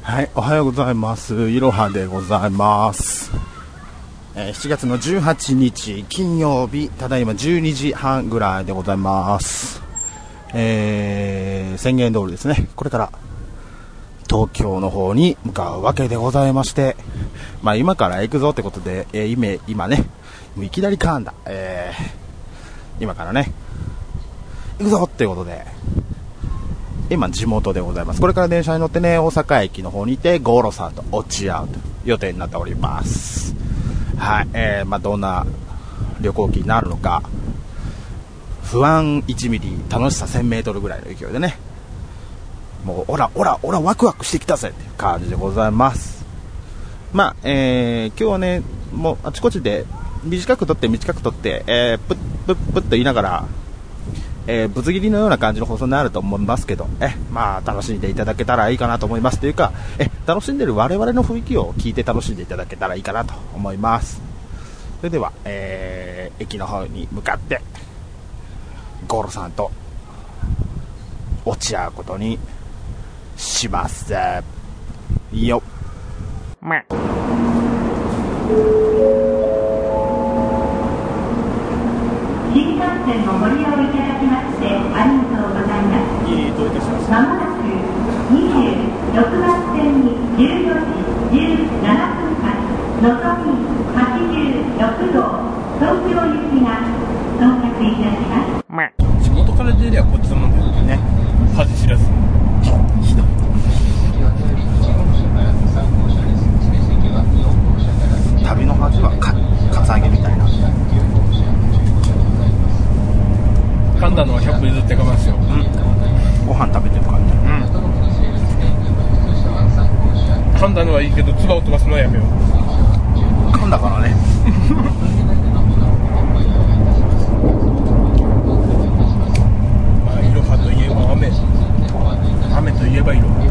はい、おはようございます。いろはでございます。7月の18日金曜日、ただいま12時半ぐらいでございます。宣言通りですね、これから東京の方に向かうわけでございまして、今から行くぞってことで、今ね、いきなり噛んだ、今からね行くぞってことで、今地元でございます。これから電車に乗ってね、大阪駅の方にてゴーロさんと落ち合うという予定になっております。はい、どんな旅行記になるのか、不安1ミリ、楽しさ1000メートルぐらいの勢いでね、もうオラワクワクしてきたぜっていう感じでございます。今日はね、もうあちこちで短く撮って、プッと言いながら、ぶつ切りのような感じの放送になると思いますけど、楽しんでいただけたらいいかなと思います。というか、楽しんでる我々の雰囲気を聞いて楽しんでいただけたらいいかなと思います。それでは、駅の方に向かってゴールさんと落ち合うことにしますよ。 新幹線をご利用いただきましてありがとうございます。まもなく26番線に14時17分発のぞみ86号東京行きが到着いたします。 地元から出りゃこっちのもんだよね。恥知らず。 旅の恥はカツアゲみたいな。 噛んだのは100歩譲って我慢しよう。 ご飯食べてる感じ。 噛んだのはいいけど唾を飛ばすのはやめよう。 噛んだからね。 いろはといえば雨といえばいろは。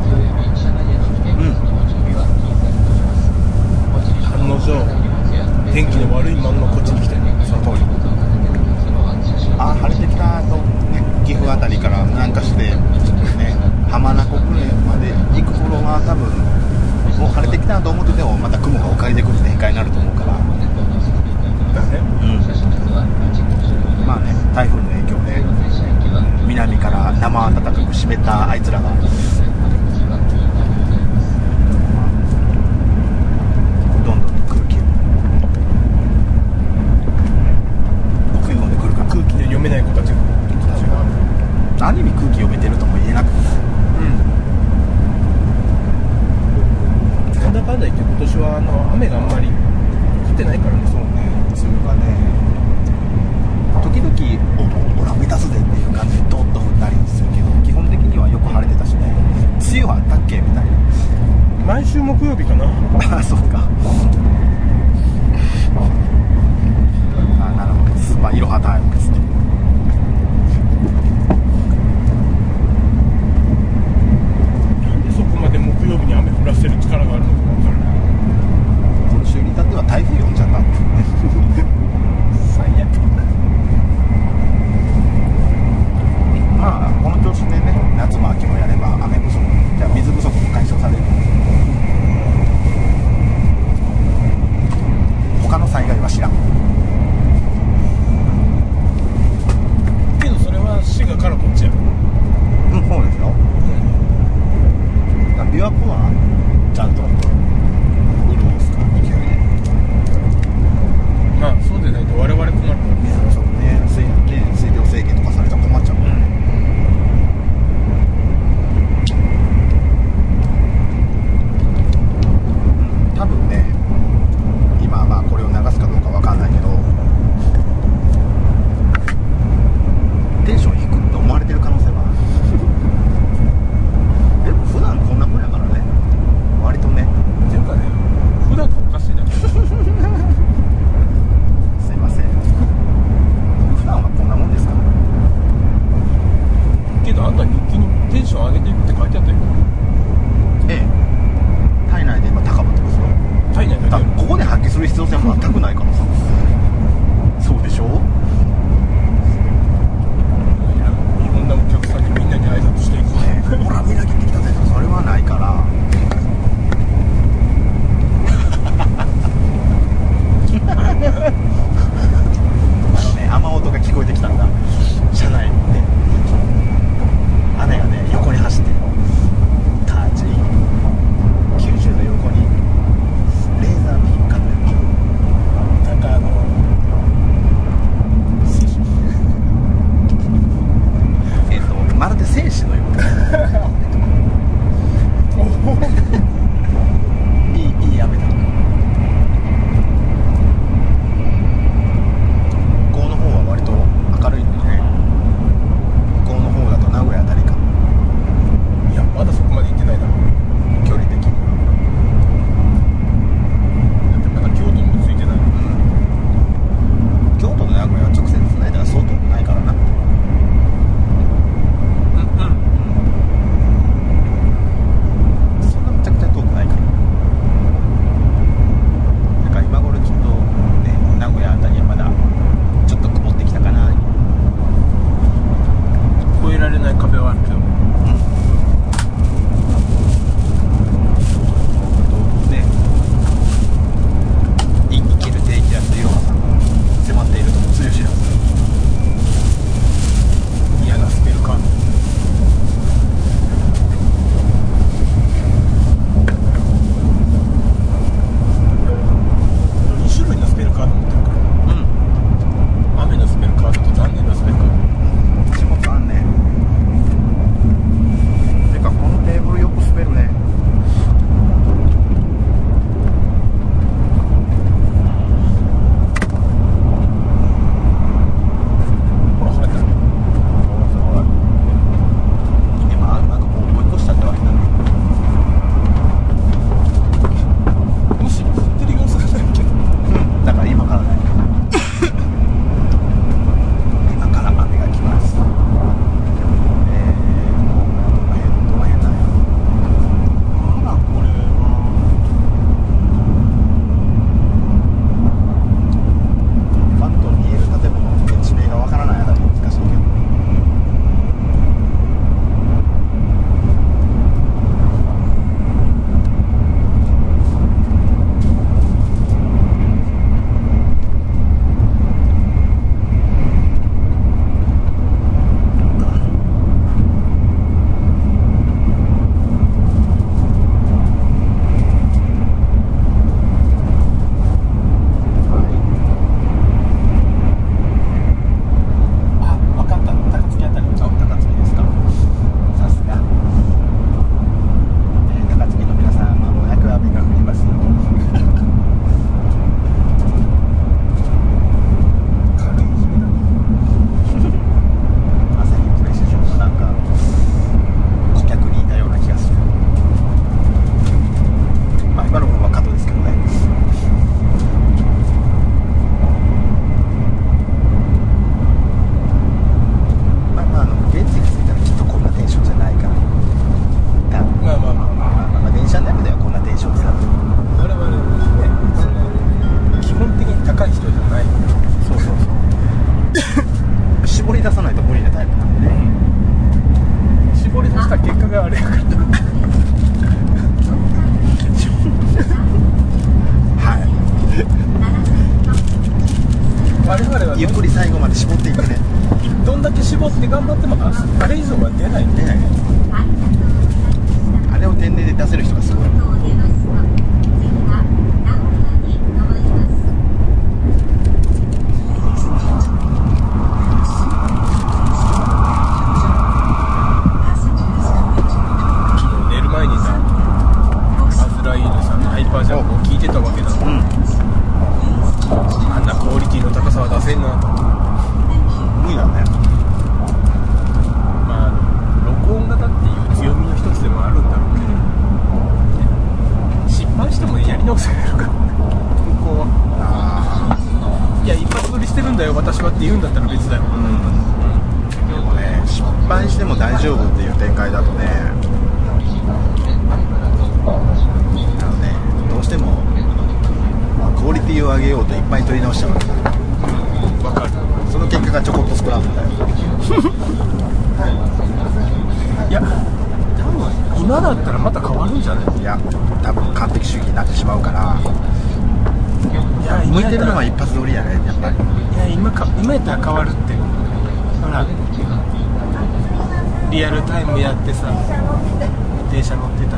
案の定天気の悪いまんまこっちに来てる。 その通り。晴れてきたと、ね、岐阜あたりから南下して、ね、浜名湖くらいまで行く頃は多分もう晴れてきたと思っててもまた雲がおかりでくる展開になると思うから、台風の影響で南から生暖かく湿ったあいつらがどんどん空気を食い込んでくるから、 空気で読めない子たちがある意味空気読めてるとも言えなくて、 なんだかんだ言って今年は雨があんまり降ってないからね。 そうね、梅雨がね、時々オラ目指すぜっていう感じでドッと降ったりするけど、基本的にはよく晴れてたしね。梅雨はあったっけみたいな。 毎週木曜日かな。 そうか。なるほど、スーパーいろはタイムですね。 なんでそこまで木曜日に雨降らせる力があるのか分からない。 今週に至っては台風呼んじゃったんだよね。最悪。この調子でね、夏も秋もやれば雨不足、じゃあ水不足も解消される。他の災害は知らんけどそれは滋賀からこっちや。 そうですよ。琵琶湖はちゃんと潤すから勢いで。 そうでないと我々困るからね。 そうね、水量制限とかされたら困っちゃうもんね。多分ね、今これを流すかどうかわかんないけど、テンション低くって思われてる可能性はある。でも普段こんな風やからね、割とね。 絞っていくね。 どんだけ絞って頑張ってもあれ以上は出ないね。 あれを天然で出せる人がすごい。 寝る前にさ、アズライールさんのハイパージャンプを聞いてたわけだ。あんなクオリティの高さは出せんなと。 無理だね。 まあ録音型っていう強みの一つでもあるんだろうけど、失敗してもやり直せるから向こうはいや一発撮りしてるんだよ私はって言うんだったら別だよ。 でもね、失敗しても大丈夫っていう展開だとね、どうしてもクオリティを上げようといっぱい撮り直しちゃう。 わかる。 その結果がちょこっとスクランブルだよ。 いや多分今だったらまた変わるんじゃない。 いや、多分完璧主義になってしまうから。 いや向いてるのは一発撮りやね、やっぱり。 いや今やったら変わるって。ほらリアルタイムやってさ、電車乗ってたら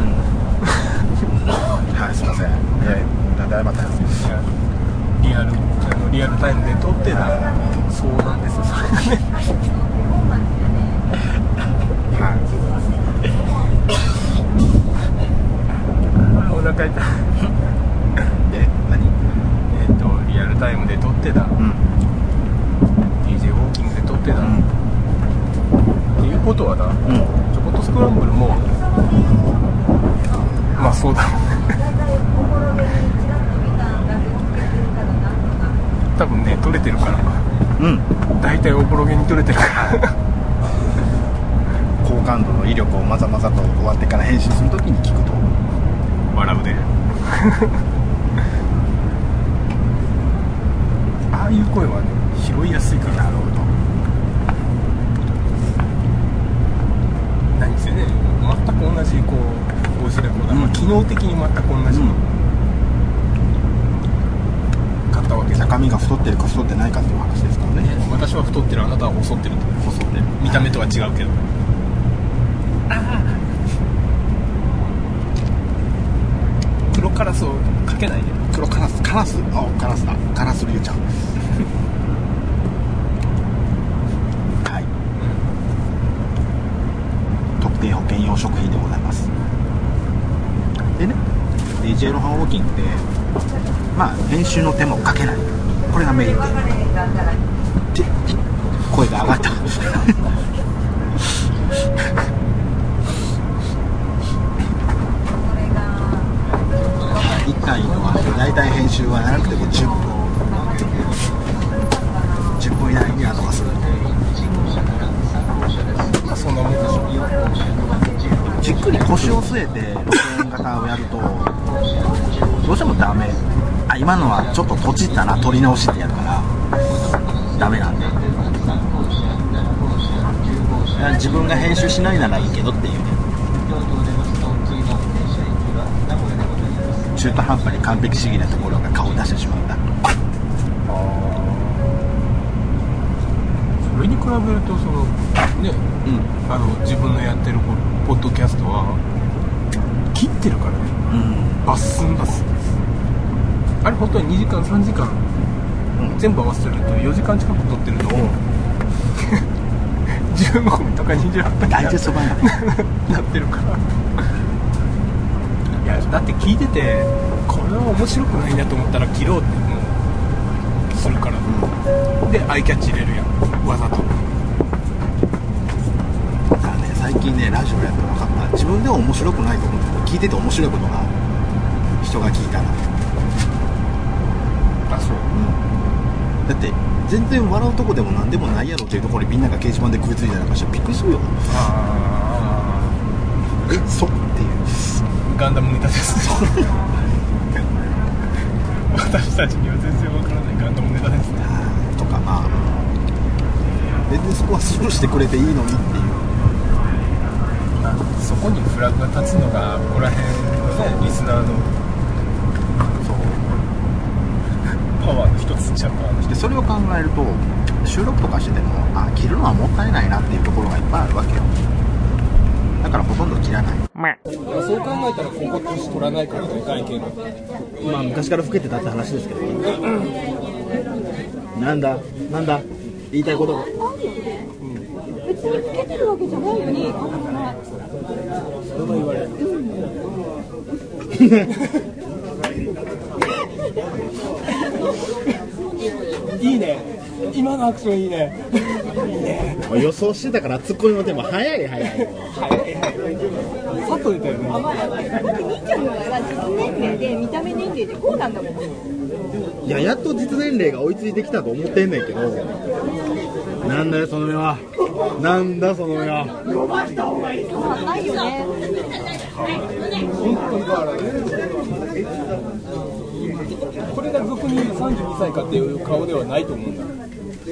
はい、すいません。なんで謝ったんですか。 リアルタイムで撮ってた。そうなんですよそれがね。 はい。 お腹痛い。 で、何？ リアルタイムで撮ってた、DJ ウォーキングで撮ってた、っていうことはな、ちょこっとスクランブルもまあそうだろう多分ね撮れてるから、大体おぼろげに撮れてるから高感度の威力をまざまざと終わってから編集するときに聞くと笑うでああいう声はね拾いやすいから。 なるほど。 何せね全く同じこうボイスレコーダー、機能的に全く同じの買ったわけで、 中身が太ってるか太ってないかっていう話ですからね。 私は太ってる、あなたは細ってるって。 細ってる。 見た目とは違うけど。黒カラスをかけないで。 黒カラス、カラスだ。カラスリュウちゃん。はい。特定保険用食品でございます。でね、DJ ロハンウォーキングで、まあ編集の手もかけない。これがメインで。声が上がった。1回のは大体編集はなくても10分以内には伸ばす。 まあそんなもんでしょ。 じっくり腰を据えて録音型をやるとどうしてもダメ。今のはちょっととちったな、撮り直しってやるからダメなんで、自分が編集しないならいいけどっていうね、中途半端に完璧主義なところが顔を出してしまうんだ。 それに比べるとそのね、自分のやってるポッドキャストは切ってるからね、バッスンバス。あれ本当に2時間3時間、全部合わせると4時間近く撮ってるのを、15分とか28分ダイジェスト版やねなってるから。いやだって聞いててこれは面白くないなと思ったら切ろうってもうするから、でアイキャッチ入れるやん、わざと。 だからね、最近ねラジオやって分かった。自分では面白くないと思っても聞いてて面白いことが人が聞いたら、 あ、そう、 だって全然笑うとこでも何でもないやろっていうところにみんなが掲示板で食いついたりなんかしてびっくりするよ。そうっていうガンダムネタです私たちには全然わからないガンダムネタですねとか、まあ全然そこはスルーしてくれていいのにっていう、 そこにフラグが立つのがここら辺のねリスナーのパワーの一つっちゃパワーの一つでそれを考えると収録とかしてても切るのはもったいないなっていうところがいっぱいあるわけよ。だからほとんど切らない。 そう考えたらここ年取らないからね、外見が。 まあ昔から老けてたって話ですけど、なんだ言いたいことが、 別に老けてるわけじゃないのに、 それも言われる。いいね、今のアクションいいね。 予想してたからツッコミの手も早いよ。 佐藤みたいな。 だって兄ちゃんのが実年齢で見た目年齢でこうなんだもん。 いや、やっと実年齢が追いついてきたと思ってんねんけど、なんだよその目は、なんだその目は。 ないよね。 本当に変わらない。これが俗に言う32歳かっていう顔ではないと思うんだ。 大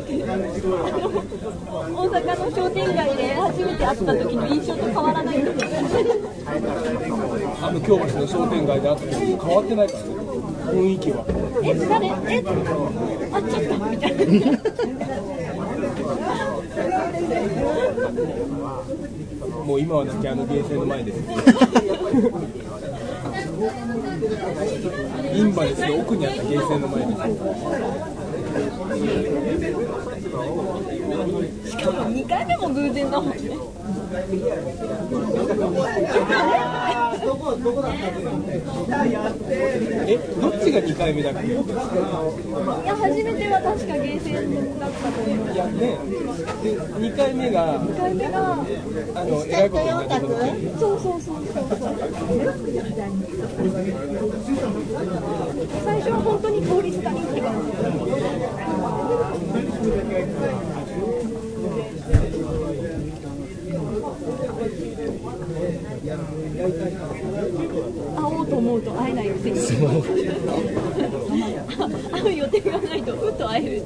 阪の商店街で初めて会った時の印象と変わらないんだけど、 京橋の商店街で会った時変わってないからね、雰囲気は。 誰？あっちゃったみたいな。 もう今はだけゲーセンの前です。インバですよ、奥にあったゲーセンの前です。 しかも2回目も偶然だもんね。 どっちが2回目だっけ？いや、 初めては確かゲーセンだったと思う。 いやね、で2回目がえらいことになってる。 そう。最初は本当に通りすがりって感じ。会おうと思うと会えないくせに。会う予定がないとふっと会える。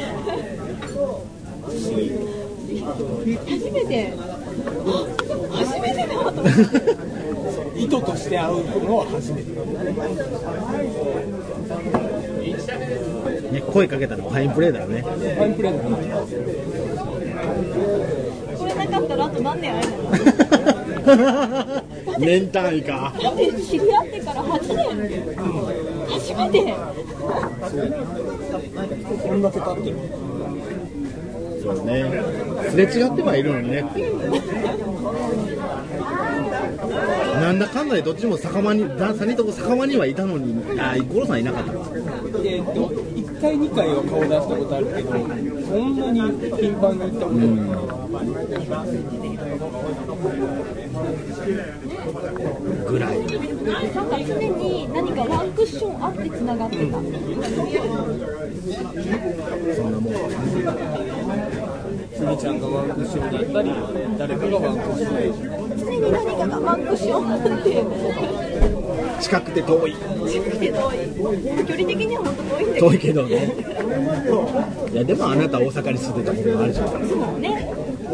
初めてだと思って。 意図として会うのは初めて。 ね、声かけたのはファインプレーだよね。 ファインプレーだね。 これなかったらあと何年会えないの？ 年単位か。 だって知り合ってから8年、初めて。 こんだけ経ってる。 そうね、すれ違ってはいるのにね。なんだかんだでどっちも3人とも酒場にはいたのに、五郎さんいなかった。 1回2回は顔出したことあるけど、そんなに頻繁に行ったことない。 ぐらい。 なんか常に何かワンクッションあってつながってた。 そんなもん。 すみちゃんがワンクッションだったり、誰かがワンクッションで。 常に何かがワンクッションあって。 近くて遠い。 近くて遠い。距離的には本当遠いんだけど。 遠いけどね。いやでもあなた大阪に住んでたこともあるじゃん。 そうね。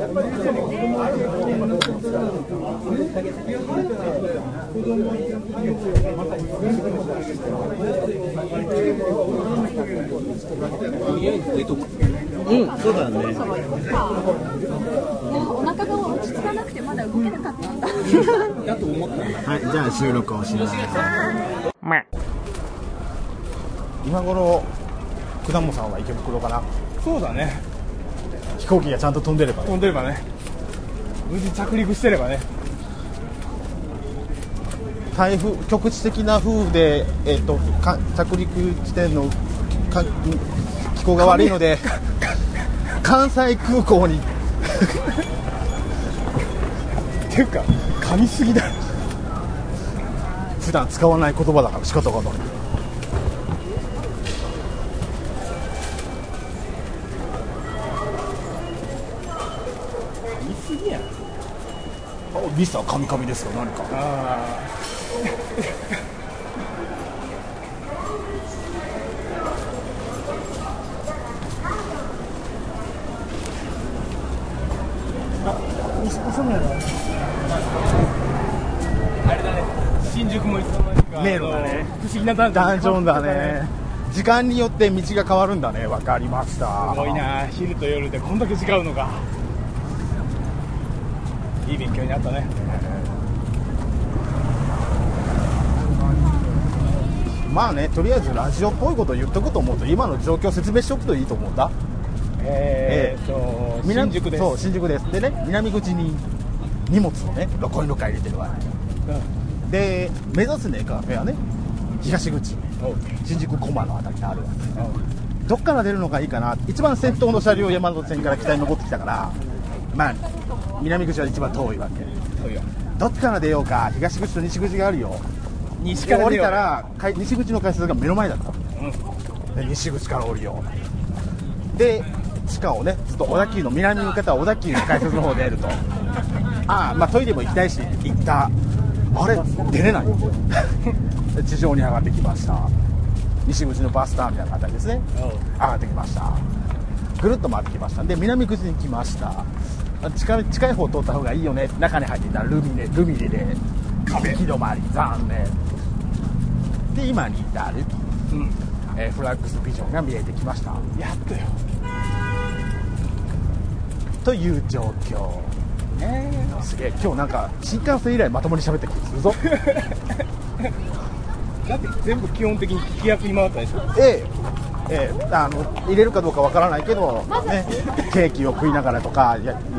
とりあえず出とく。 そうだね。 お腹が落ち着かなくてまだ動けなかったんだ。 だと思ったんだ。 はい、じゃあ収録をします。今頃果物さんは池袋かな。 そうだね。 飛行機がちゃんと飛んでれば、 飛んでればね。無事着陸してればね。 台風、局地的な風雨で、着陸地点の気候が悪いので関西空港にっていうか噛みすぎだ。 普段使わない言葉だから仕方がない。 噛みすぎやん。 ミスターカミカミですよ。何かあれだね、新宿もいつの間にか迷路だね。 不思議なダンジョンだね。 時間によって道が変わるんだね。わかりました。 すごいな、昼と夜でこんだけ違うのか。いい勉強になったね。 まあね、とりあえずラジオっぽいことを言っとくと思うと、今の状況を説明しておくといいと思うんだ。 新宿です。 そう、新宿です。でね、南口に荷物をね、ロコイロカ入れてるわけ、で、目指すねカフェはね、東口、新宿駒のあたりにあるわけ、どっから出るのがいいかな。一番先頭の車両、山手線から北に登ってきたから、まあ南口は一番遠いわけ。どっちから出ようか。東口と西口があるよ。 西から降りたら西口の改札が目の前だった、で西口から降りよう。で地下をね、ずっと小田急の南に向かった小田急の改札の方で出ると、まあトイレも行きたいし行った。あれ出れない地上に上がってきました。西口のバスターミナルのあたりですね、上がってきました。ぐるっと回ってきました。で南口に来ました。近い方通った方がいいよね。中に入っていたらルミネで行き止まり、残念で、今に至る、フラッグスビジョンが見えてきました。 やっとよという状況、すげえ。今日なんか新幹線以来まともに喋ってくるぞだって全部基本的に聞き役に回ったでしょ。 入れるかどうかわからないけど、ね、ケーキを食いながらとか、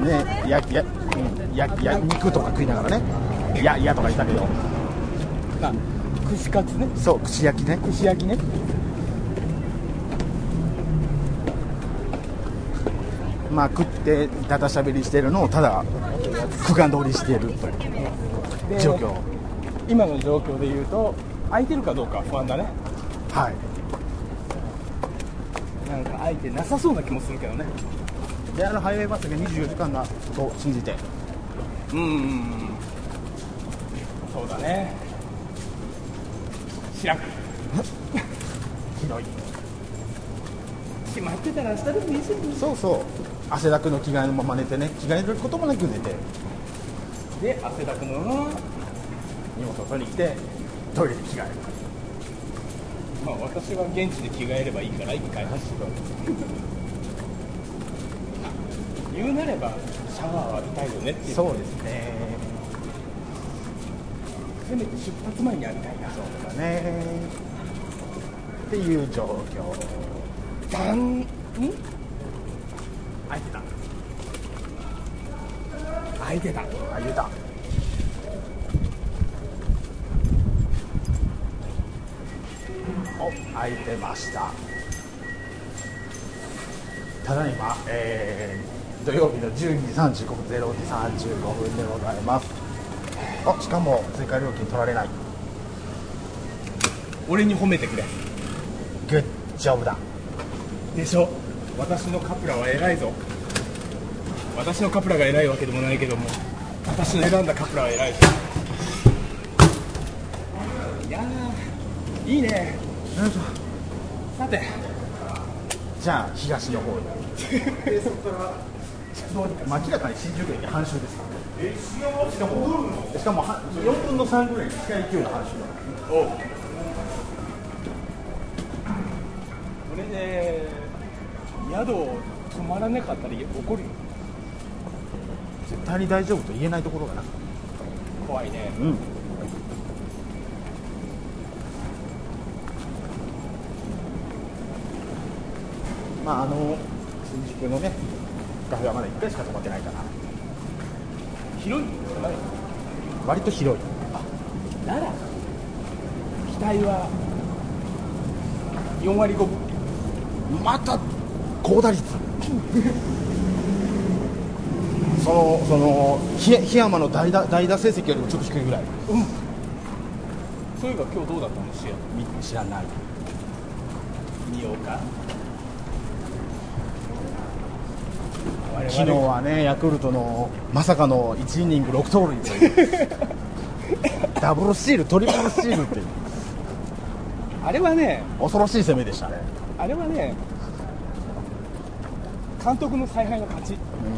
肉とか食いながらね、とか言ったけど、 串カツね。 そう、串焼きね。まあ食ってだだしゃべりしてるのをただ区間通りしているという状況。 今の状況で言うと空いてるかどうかは不安だね。 はい。 なんか空いてなさそうな気もするけどね。 で、ハイウェイバスが24時間だと信じて。 そうだね。知らん。 広い。 決まってたら明日でもいいし。 そうそう。汗だくの着替えのまま寝てね、着替えることもなく寝て。 で、汗だくのまま荷物を取りに来てトイレで着替える。 まあ私は現地で着替えればいいから一回走る。言うなればシャワーを浴びたいよねっていう。 そうですね。 せめて出発前に浴びたいな。 そうだね。っていう状況。 空いてた。 空いてました。ただいま、土曜日の12時35分、0時35分でございます。しかも追加料金取られない。 俺に褒めてくれ。 グッジョブだ。 でしょ。私のカプラは偉いぞ。私のカプラが偉いわけでもないけども、私の選んだカプラは偉いぞ。いやー、いいね。さて、 じゃあ東の方にそこから明らかに新宿駅半周ですからね。しかも4分の3ぐらいに近い勢いの半周だ。 これで宿を泊まらなかったら怒るよ。 絶対に大丈夫と言えないところがな。 怖いね。 まあ新宿のねカフェはまだ1回しか泊まってないから。 広いんじゃない？ 割と広い。 なら期待は4割5分。 また高打率その檜山の代打成績よりもちょっと低いぐらい。 そういえば今日どうだったの？ 知らない。 見ようか。 昨日はね、ヤクルトのまさかの1イニング6盗塁というダブルスチール、トリプルスチールっていう、 あれはね、 恐ろしい攻めでしたね。 あれはね、監督の采配の勝ち。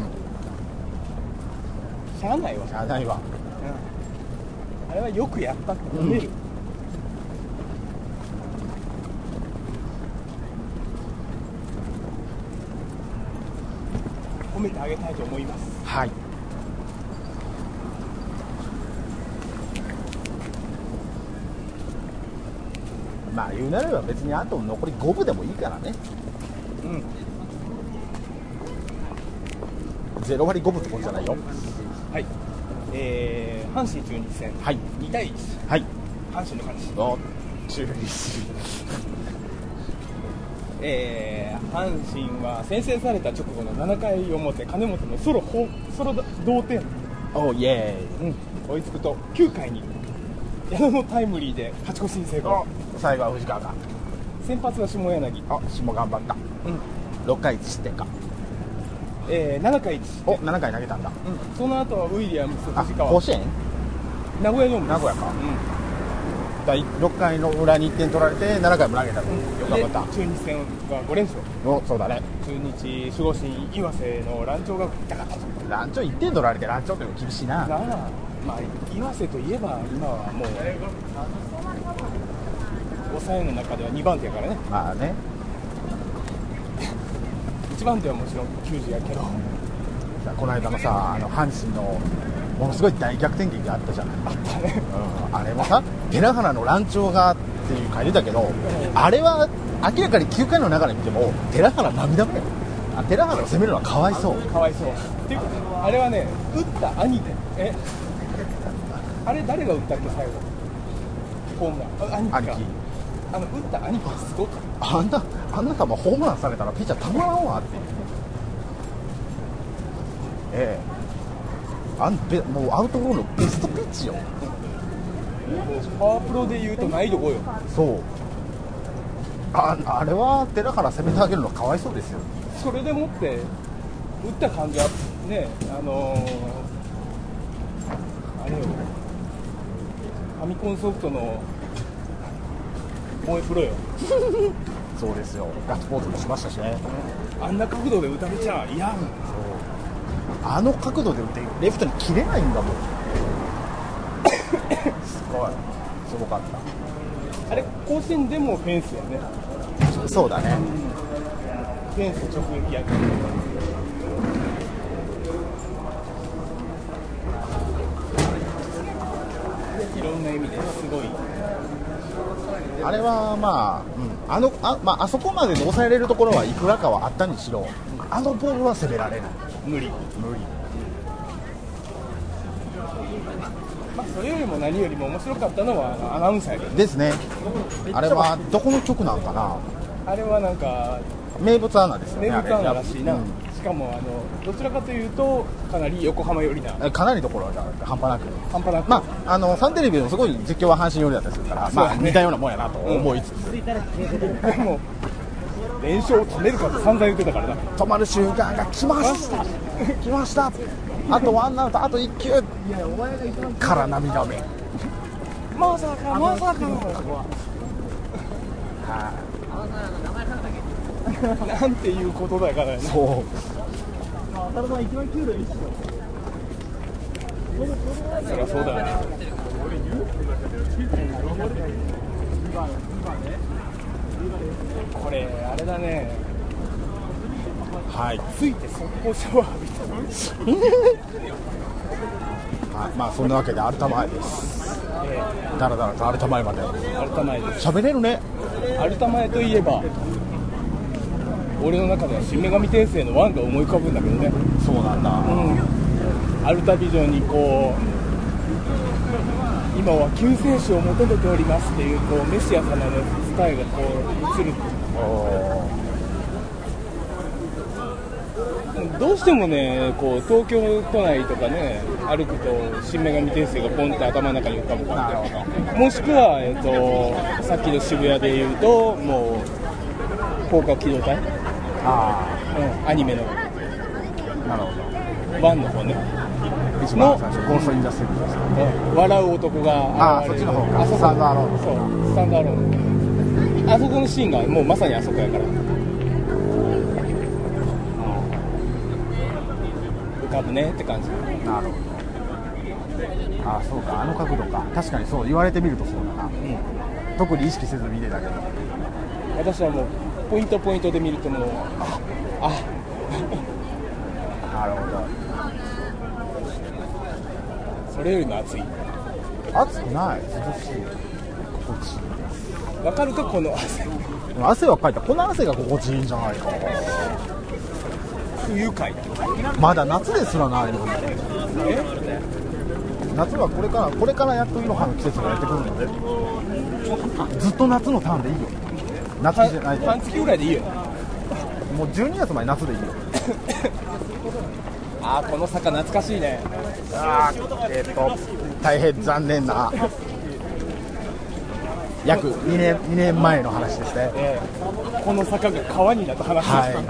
しゃあないわ。 しゃあないわ。 あれはよくやったって褒める。 めてあげたいと思います。 はい。まあ言うなれば別にあと残り5分でもいいからね。0割5分ってことじゃないよ。 はい。阪神中日戦、 はい、 2対1、 はい、 阪神の勝ち。 中日阪神は先制された直後の7回表、金本のソロ同点、 イエーイ、 追いつくと9回に矢野のタイムリーで勝ち越しに成功。 最後は藤川か。 先発は下柳。 下頑張った。6回1失点か。 7回1。 7回投げたんだ。 その後はウィリアムス、藤川。 甲子園？ 名古屋ドーム。 名古屋か。第6回の裏に1点取られて7回も投げたの。よく頑張った。 中日戦が5連勝。 そうだね。 中日守護神岩瀬の乱調が痛かった。 乱調1点取られて乱調って厳しいな。 まあ岩瀬といえば今はもう抑えの中では2番手やからね。 まあね。 1番手はもちろん球児やけど、 この間のさ、阪神のものすごい大逆転劇があったじゃない。 あったね。 あれもさ、寺原の乱調がっていう書いてたけど、あれは明らかに9回の中で見ても寺原涙目よ。寺原を攻めるのはかわいそう。 かわいそうっていうか、あれはね、打った兄で、あれ誰が打ったっけ最後ホームラン。兄貴か。打った兄貴がすごかった。あんな球ホームランされたらピッチャーたまらんわっていう。もうアウトローのベストピッチよ。 パワープロでいうと難易度5よ。 そう。あれは寺原攻めてあげるのかわいそうですよ。 それでもって打った感じはね、あれよ、ファミコンソフトの萌えプロよ。 そうですよ。ガッツポーズもしましたしね。 あんな角度で打たれちゃいやん。そう、 あの角度で打ってレフトに切れないんだもん。すごかった。 あれ甲子園でもフェンスやね。 そうだね。 フェンス直撃やけど。いろんな意味ですごい。 あれはあそこまでで抑えれるところはいくらかはあったにしろ、あのボールは攻められない。 無理。それよりも何よりも面白かったのはアナウンサーですね。あれはどこの局なんかな。 あれはなんか名物アナですよね。 名物アナらしいな。しかもどちらかというとかなり横浜寄りな。 かなりところが半端なく。 まあサンテレビでもすごい実況は阪神寄りだったりするから、似たようなもんやなと思いつつ。 でも連勝を止めるかって散々言ってたからな。 止まる瞬間が来ました。あとワンアウト、あと1球から涙目。 まさかなんていうことだからね。 そう。 そりゃそうだよね。これあれだね。 はい。 ついて速攻シャワー浴びた。 はい、そんなわけでアルタ前です。だらだらとアルタ前まで。 アルタ前です。 喋れるね。 アルタ前といえば、俺の中では新女神転生のワンが思い浮かぶんだけどね。 そうなんだ。 アルタビジョンに今は救世主を求めておりますっていうメシア様の伝えが映る。どうしてもね、東京都内とかね歩くと新女神転生がポンって頭の中に浮かぶから、もしくは、さっきの渋谷でいうともう広角機動隊、アニメのなるほど。 ワンの方ね、 一番最初ゴーストインダストリーですか。 笑う男がそっちの方か。スタンドアローン。 そう、スタンドアローン。あそこのシーンがもうまさにあそこやから浮かぶねって感じ。 なるほど。そうか、あの角度か。確かにそう言われてみるとそうだな。特に意識せず見てたけど、 私はもうポイントで見るともうなるほど。 それよりも暑い。 暑くない、涼しい、心地いい。 わかるかこの汗。 汗はかいた、この汗が心地いいんじゃないか。 不愉快ってまだ夏ですらないのに。夏はこれからやっとイロハの季節がやってくるので、ずっと夏のターンでいいよ。夏じゃないと半月ぐらいでいいよ。 もう12月まで夏でいいよ。 あー、この坂懐かしいね。 大変残念な約2年前の話ですね。 この坂が川になった話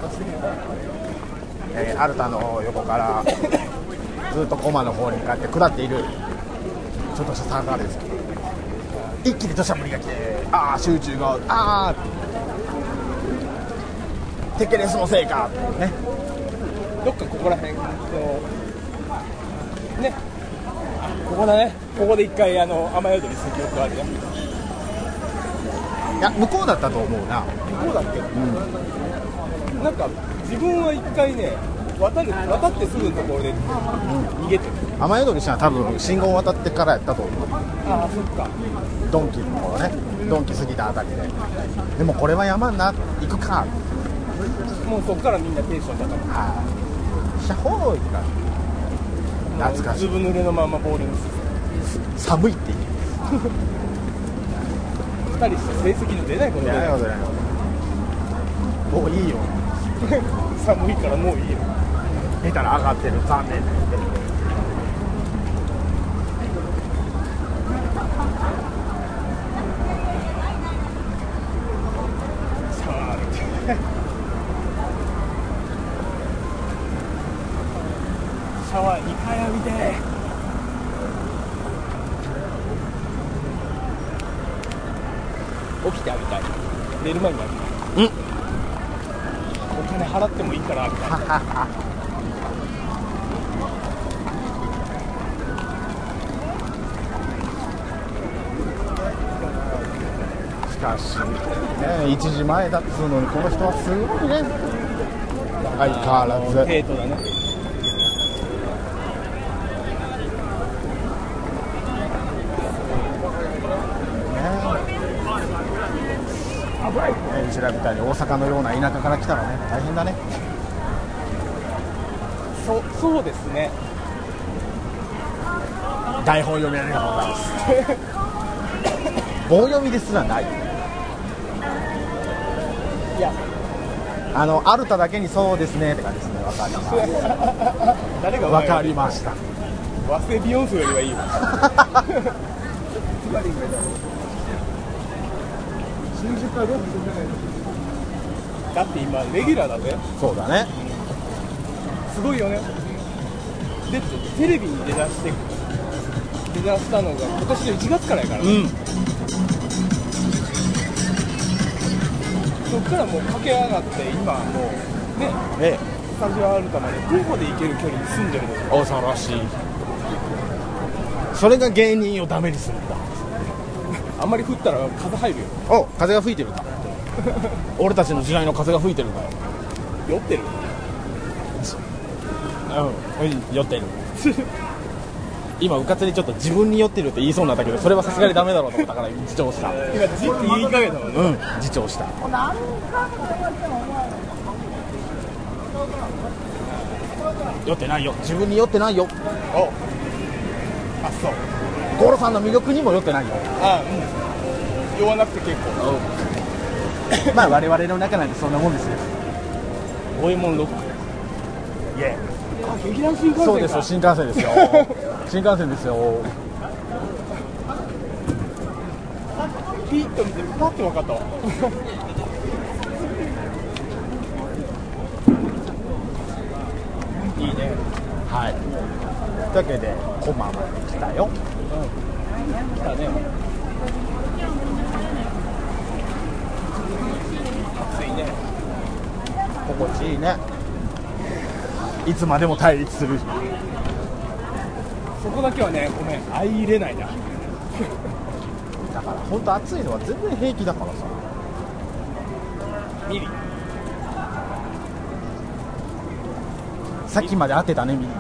です。 アルタの横からずっと駒の方に向かって下っているちょっとした坂ですけど、一気に土砂降りが来て、集中がテケレスのせいかね。 どっかここら辺ね、ここだね。ここで一回雨宿りする記憶があるね。 いや、向こうだったと思うな。 向こうだっけ、なんか自分は一回ね、渡ってすぐのところで逃げてる。 雨宿りしたら多分信号を渡ってからやったと思う。 ああ、そっか。 ドンキのところね、ドンキ過ぎたあたりで。でもこれは山に行くか。 もうそっからみんなテンションだから。 はい。シャホーイか。懐かしい。 ずぶ濡れのままボールに寒いって言う。 2人して成績の出ないことで。 もういいよ。 寒いからもういいよ。 見たら上がってる、残念。 シャワー2回浴びて。起きて浴びたい。寝る前に浴びたい。お金払ってもいいから浴びたい。 しかし、1時前だっつうのにこの人はすごいね。相変わらずデートだね。 うちらみたいに大阪のような田舎から来たらね、大変だね。 そうですね。 台本読みありがとうございます。棒読みですらない。いや、 アルタだけにそうですねって感じですね。わかりました。 誰がわかりました。 和製ビヨンスよりはいいよ。 新宿はどうだって今レギュラーだぜ。 そうだね。 すごいよね。でテレビに出だしたのが今年の1月からやからね。そっからもう駆け上がって今もうね、スタジオアルタまで徒歩で行ける距離に住んでるの。 恐ろしい。それが芸人をダメにするんだ。 あんまり降ったら風入るよ。 お、風が吹いてるんだ。俺たちの時代の風が吹いてるんだよ。 酔ってる。 酔ってる。今うかつにちょっと自分に酔ってるって言いそうなんだけど、それはさすがにダメだろうと思ったから自重した。 今って言いかけたもんね。 自重した。酔ってないよ。自分に酔ってないよ。 あ、そう。 ゴロさんの魅力にも酔ってないよ。 酔わなくて結構。 まあ我々の中なんてそんなもんですよ。 五右衛門ロック。 イエー。劇団新幹線か。 そうですよ、新幹線ですよ。新幹線ですよ。 ピッと見てパッと分かったわ。いいね。 はい。というわけでコマまで来たよ。 来たね。暑いね。 心地いいね。いつまでも対立する。 そこだけはね、ごめん、相入れないな。 だから本当暑いのは全然平気だからさ。 ミリ。 さっきまで当てたね、みんな。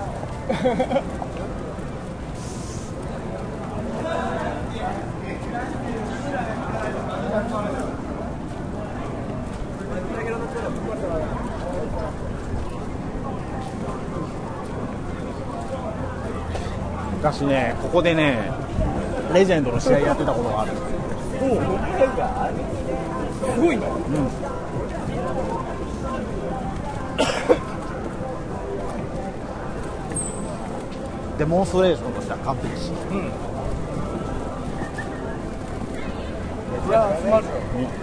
昔ね、ここでね、レジェンドの試合やってたことがある。 すごいな。 デモンストレーションとしては完璧。 いやスマート。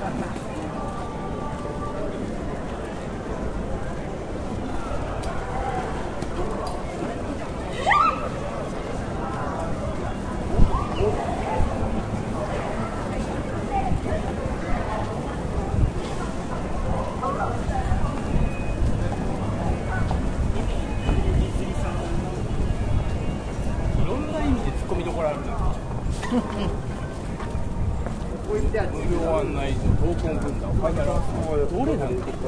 無料案内所、闘魂軍団、ファイナルアンソー。どれなんだフ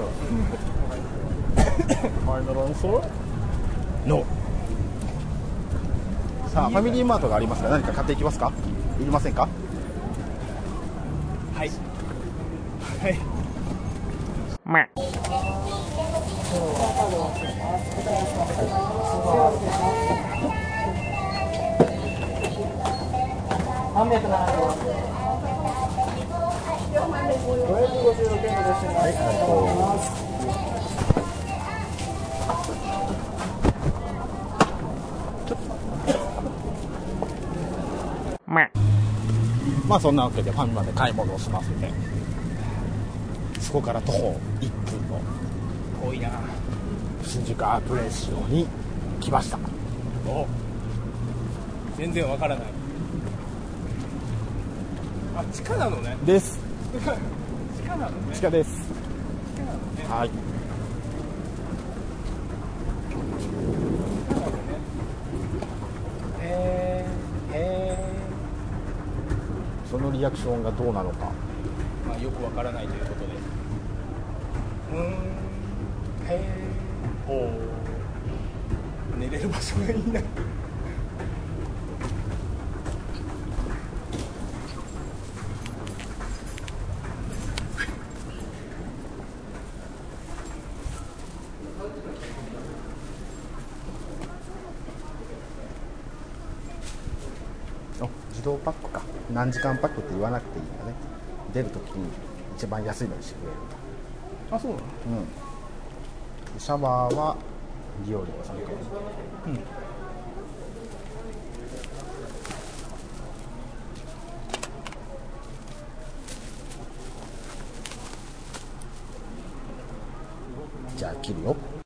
ァイナルアンソーのさあ、ファミリーマートがありますが、何か買っていきますか？いりませんか？ はいはい。 まあそんなわけでファミマで買い物を済ませて、そこから徒歩1分の遠いな。 新宿アープレスションに来ました。 お、全然わからない。あ、地下なのね。 です。 地下なのね。 地下です。 地下なのね。 はい。 地下なのね。 そのリアクションがどうなのか、 まあよくわからないということで。へえ。お。寝れる場所がいいな。 自動パックか。何時間パックって言わなくていいんだね。出るときに一番安いのにしてくれる。 あ、そうなの。 シャワーは利用料が参加。じゃあ切るよ。